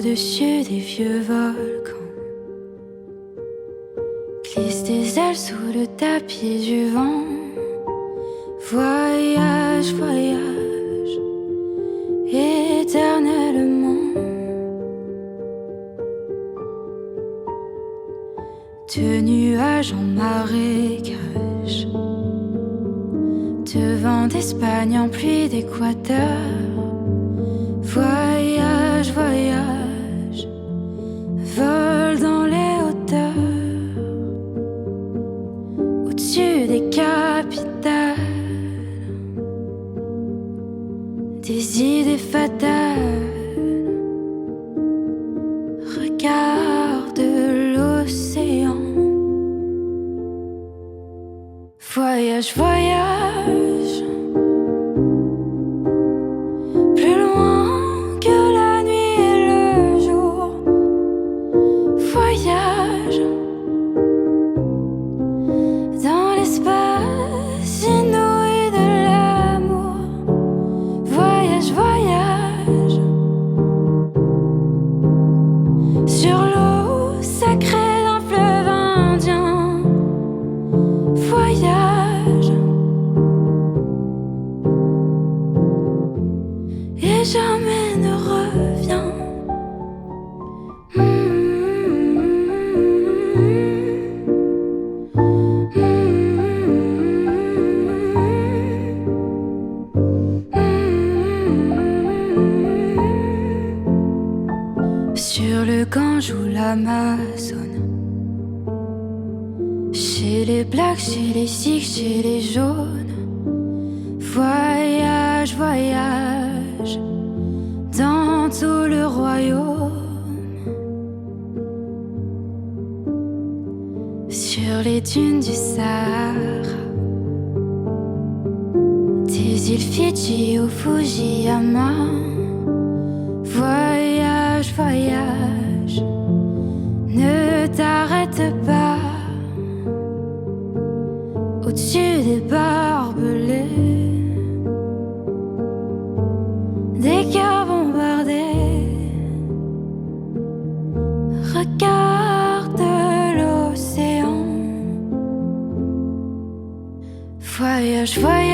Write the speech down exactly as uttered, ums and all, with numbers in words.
au-dessus des vieux volcans. Glisse tes ailes sous le tapis du vent. Voyage, voyage, éternellement. De nuages en marécage, de vent d'Espagne en pluie d'Équateur. Voyage, voyage, vole dans les hauteurs, au-dessus des capitales, des idées fatales. Regarde l'océan. Voyage, voyage, plus loin que la nuit et le jour. Voyage dans l'espace inouï de l'amour. Voyage, voyage sur l'eau sacrée d'un fleuve indien. Voyage et jamais ne reviens. Sur le Gange ou l'Amazone, chez les blacks, chez les sikhs, chez les jaunes. Voyage, voyage dans tout le royaume. Sur les dunes du Sahara, des îles Fidji au Fujiyama. Voyage, voyage, ne t'arrête pas. Au-dessus des barbelés, des cœurs bombardés. Regarde l'océan. Voyage, voyage.